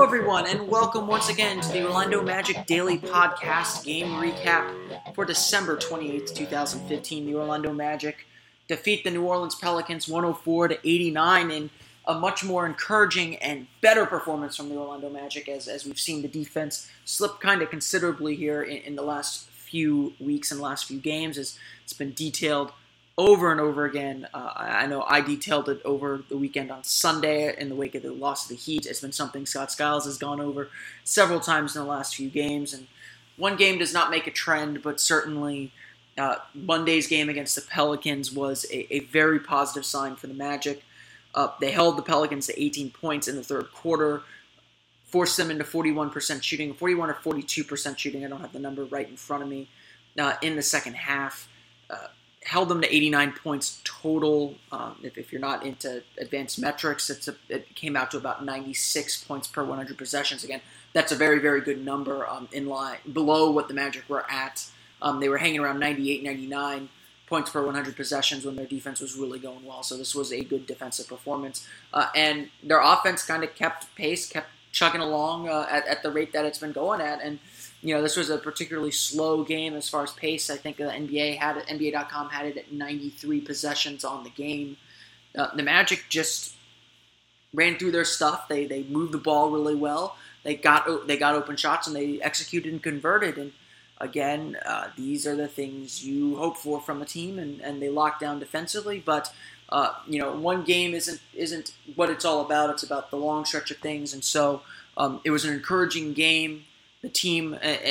everyone, and welcome once again to the Orlando Magic Daily Podcast game recap for December 28th, 2015. The Orlando Magic defeat the New Orleans Pelicans 104-89 in a much more encouraging and better performance from the Orlando Magic as we've seen the defense slip kind of considerably here in the last few weeks and last few games, as it's been detailed over and over again. I know I detailed it over the weekend on Sunday in the wake of the loss of the Heat. It's been something Scott Skiles has gone over several times in the last few games. And one game does not make a trend, but certainly Monday's game against the Pelicans was a very positive sign for the Magic. They held the Pelicans to 18 points in the third quarter, forced them into 41% shooting, 41 or 42% shooting. I don't have the number right in front of me in the second half. Held them to 89 points total. If you're not into advanced metrics, it came out to about 96 points per 100 possessions. Again, that's a very, very good number in line below what the Magic were at. They were hanging around 98, 99 points per 100 possessions when their defense was really going well. So this was a good defensive performance. And their offense kind of kept pace, kept chugging along at the rate that it's been going at. And this was a particularly slow game as far as pace. I think the NBA.com had it at 93 possessions on the game. The Magic just ran through their stuff. They moved the ball really well. They got open shots and they executed and converted. And again, these are the things you hope for from a team, and they locked down defensively. But one game isn't what it's all about. It's about the long stretch of things. And so it was an encouraging game. The team,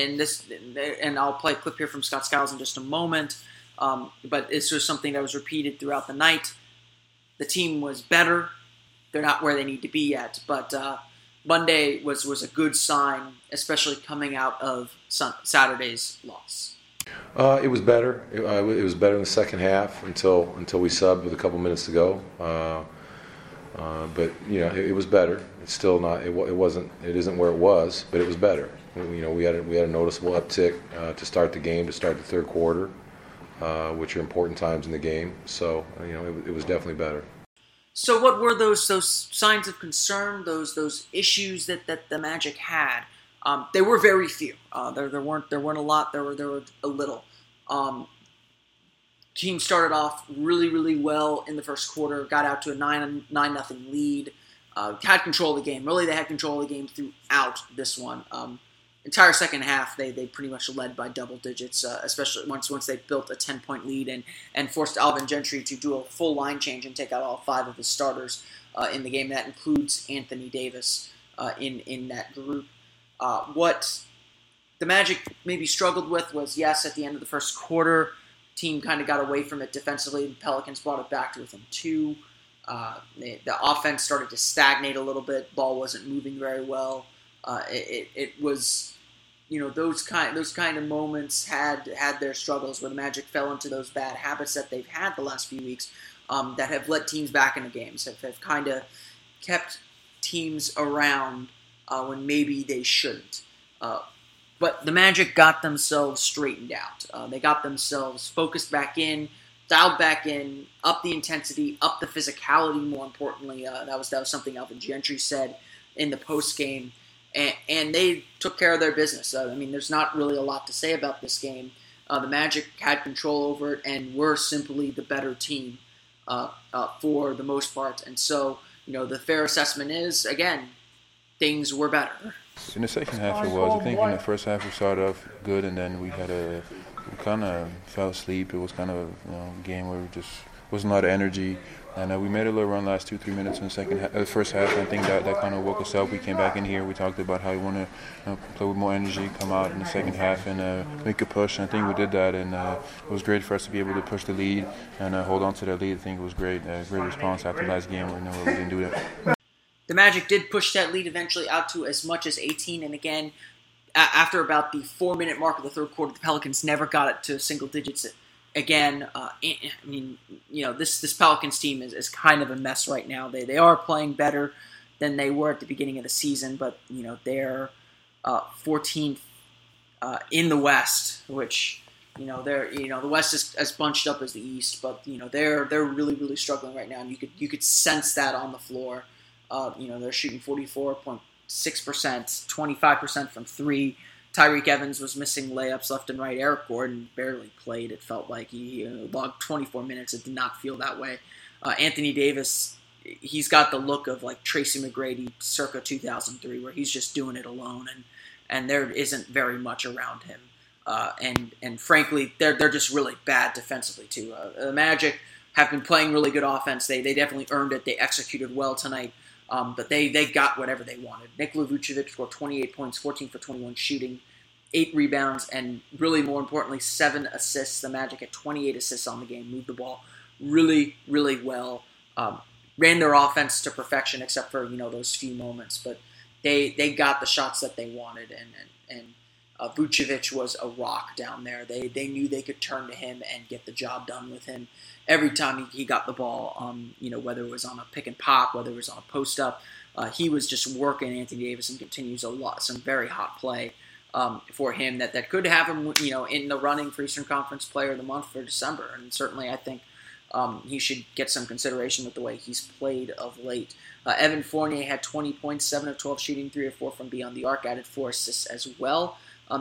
and I'll play a clip here from Scott Skiles in just a moment, but this was something that was repeated throughout the night. The team was better. They're not where they need to be yet, but Monday was a good sign, especially coming out of Saturday's loss. It was better. It was better in the second half until we subbed with a couple minutes to go. But it was better. It's still not. It wasn't. It isn't where it was, but it was better. We had a noticeable uptick to start the game, to start the third quarter, which are important times in the game. So it was definitely better. So what were those signs of concern? Those issues that the Magic had? They were very few. There weren't a lot. There were a little. Team started off really, really well in the first quarter. Got out to a 9-0 lead. Had control of the game. Really, they had control of the game throughout this one. Entire second half, they pretty much led by double digits, especially once they built a 10-point lead and forced Alvin Gentry to do a full line change and take out all 5 of his starters in the game. That includes Anthony Davis in that group. What the Magic maybe struggled with was, yes, at the end of the first quarter, team kind of got away from it defensively. The Pelicans brought it back to within 2. The offense started to stagnate a little bit. Ball wasn't moving very well. It was, those kind of moments had their struggles where the Magic fell into those bad habits that they've had the last few weeks that have let teams back into games, have kind of kept teams around when maybe they shouldn't. But the Magic got themselves straightened out. They got themselves focused back in, dialed back in, up the intensity, up the physicality. More importantly, that was something Alvin Gentry said in the post game, and they took care of their business. There's not really a lot to say about this game. The Magic had control over it and were simply the better team for the most part. And so, the fair assessment is, again, things were better. In the second half it was. I think in the first half we started off good, and then we kind of fell asleep. It was kind of a game where we just wasn't a lot of energy, and we made a little run last 2-3 minutes in the first half. And I think that kind of woke us up. We came back in here. We talked about how we want to play with more energy, come out in the second half, and make a push. And I think we did that, and it was great for us to be able to push the lead and hold on to that lead. I think it was great. Great response after last game where we didn't do that. The Magic did push that lead eventually out to as much as 18, and again, after about the 4-minute mark of the third quarter, the Pelicans never got it to single digits again. This Pelicans team is kind of a mess right now. They are playing better than they were at the beginning of the season, but they're 14th in the West, which the West is as bunched up as the East, but they're really, really struggling right now, and you could sense that on the floor. They're shooting 44% 25% from three. Tyreek Evans was missing layups left and right. Eric Gordon barely played. It felt like he logged 24 minutes. It did not feel that way. Anthony Davis, he's got the look of like Tracy McGrady circa 2003, where he's just doing it alone, and there isn't very much around him. And frankly, they're just really bad defensively too. The Magic have been playing really good offense. They definitely earned it. They executed well tonight. But they got whatever they wanted. Nikola Vucevic scored 28 points, 14 for 21 shooting, 8 rebounds, and really more importantly, 7 assists. The Magic had 28 assists on the game, moved the ball really, really well. Ran their offense to perfection except for, those few moments. But they got the shots that they wanted, and Vucevic was a rock down there. They knew they could turn to him and get the job done with him. Every time he got the ball, whether it was on a pick and pop, whether it was on a post up, he was just working Anthony Davis, and continues some very hot play for him that could have him, in the running for Eastern Conference Player of the Month for December. And certainly, I think he should get some consideration with the way he's played of late. Evan Fournier had 20 points, 7 of 12 shooting, 3 of 4 from beyond the arc, added 4 assists as well.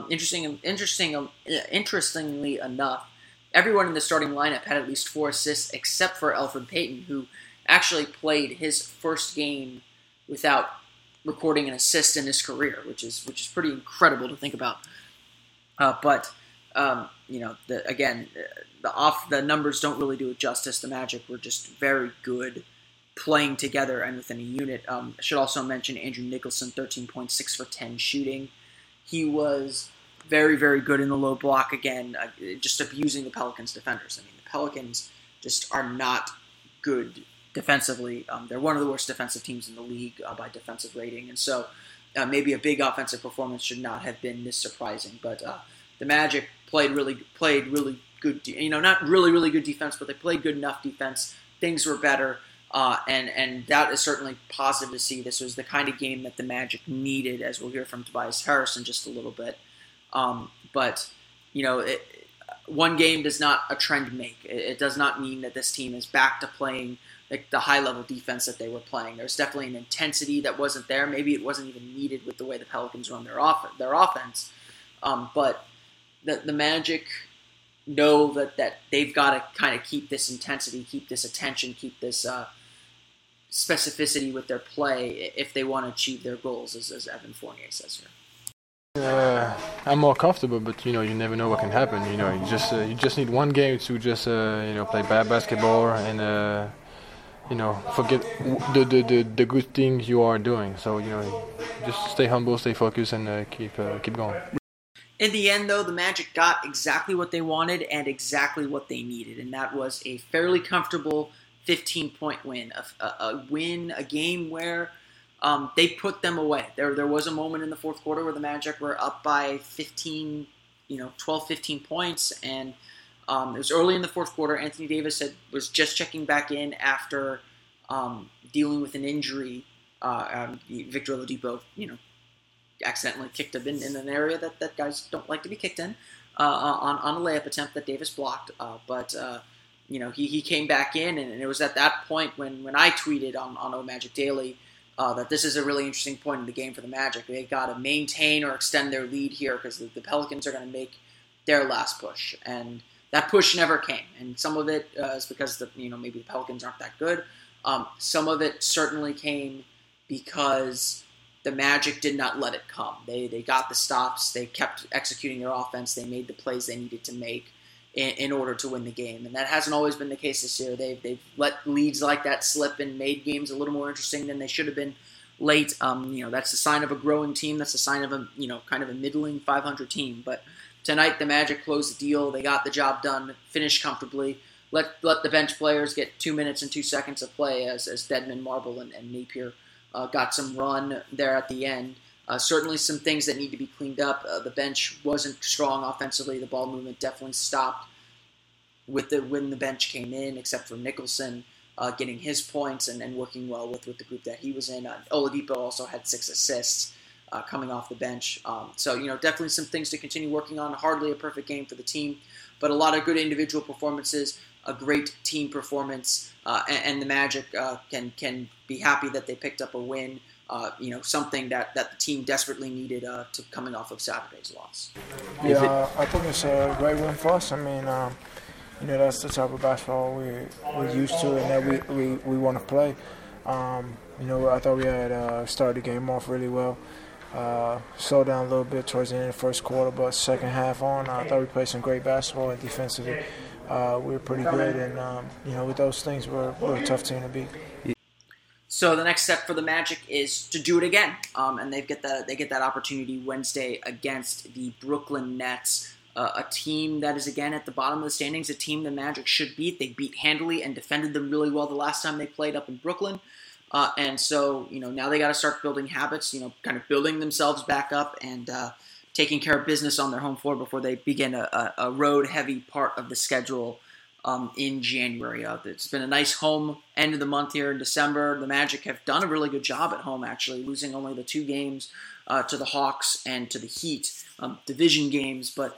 Interestingly enough, everyone in the starting lineup had at least 4 assists except for Elfrid Payton, who actually played his first game without recording an assist in his career, which is pretty incredible to think about. The numbers don't really do it justice. The Magic were just very good playing together and within a unit. I should also mention Andrew Nicholson, 13 points, 6 for 10 shooting. He was very, very good in the low block again, just abusing the Pelicans' defenders. I mean, the Pelicans just are not good defensively. They're one of the worst defensive teams in the league by defensive rating, and so maybe a big offensive performance should not have been this surprising. But the Magic played really good. Not really good defense, but they played good enough defense. Things were better. And that is certainly positive to see. This was the kind of game that the Magic needed, as we'll hear from Tobias Harris in just a little bit. One game does not a trend make. It does not mean that this team is back to playing like the high-level defense that they were playing. There's definitely an intensity that wasn't there. Maybe it wasn't even needed with the way the Pelicans run their offense. But the Magic know that they've got to kind of keep this intensity, keep this attention, keep this specificity with their play if they want to achieve their goals, as Evan Fournier says here. I'm more comfortable, but you never know what can happen. You just need one game to just play bad basketball and forget the good things you are doing. So just stay humble, stay focused, and keep going. In the end, though, the Magic got exactly what they wanted and exactly what they needed, and that was a fairly comfortable 15-point win, a game where they put them away. There was a moment in the fourth quarter where the Magic were up by 12, 15 points, and it was early in the fourth quarter. Anthony Davis was just checking back in after dealing with an injury. Victor Oladipo, accidentally kicked him in an area that guys don't like to be kicked in on a layup attempt that Davis blocked. But he came back in, and it was at that point when I tweeted on O Magic Daily that this is a really interesting point in the game for the Magic. They've got to maintain or extend their lead here because the Pelicans are going to make their last push, and that push never came. And some of it is because maybe the Pelicans aren't that good. Some of it certainly came because the Magic did not let it come. They got the stops. They kept executing their offense. They made the plays they needed to make in order to win the game. And that hasn't always been the case this year. They've let leads like that slip and made games a little more interesting than they should have been late. That's the sign of a growing team. That's the sign of a kind of a middling 500 team. But tonight the Magic closed the deal. They got the job done, finished comfortably. Let the bench players get 2 minutes and 2 seconds of play as Dedmon, Marble, and Napier got some run there at the end. Certainly some things that need to be cleaned up. The bench wasn't strong offensively. The ball movement definitely stopped when the bench came in, except for Nicholson getting his points and working well with the group that he was in. Oladipo also had 6 assists coming off the bench. So definitely some things to continue working on. Hardly a perfect game for the team, but a lot of good individual performances, a great team performance, and the Magic can be happy that they picked up a win something that the team desperately needed to coming off of Saturday's loss. Yeah, I think it's a great win for us. I mean, that's the type of basketball we're used to and that we want to play. I thought we had started the game off really well. Slowed down a little bit towards the end of the first quarter, but second half on, I thought we played some great basketball, and defensively we were pretty good. And with those things, we're a tough team to beat. So the next step for the Magic is to do it again, and they get that opportunity Wednesday against the Brooklyn Nets, a team that is again at the bottom of the standings, a team the Magic should beat. They beat handily and defended them really well the last time they played up in Brooklyn, and so now they got to start building habits, kind of building themselves back up and taking care of business on their home floor before they begin a road-heavy part of the schedule. In January. It's been a nice home end of the month here in December. The Magic have done a really good job at home, actually, losing only the 2 games to the Hawks and to the Heat, division games, but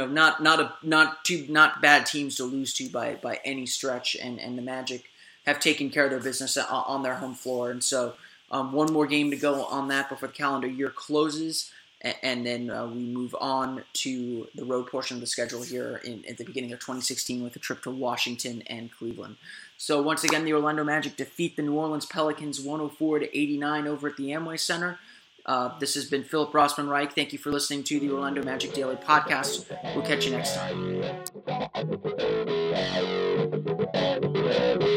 not bad teams to lose to by any stretch. And the Magic have taken care of their business on their home floor. And so one more game to go on that before the calendar year closes. And then we move on to the road portion of the schedule here at the beginning of 2016 with a trip to Washington and Cleveland. So once again, the Orlando Magic defeat the New Orleans Pelicans 104-89 over at the Amway Center. This has been Philip Rossman-Reich. Thank you for listening to the Orlando Magic Daily Podcast. We'll catch you next time.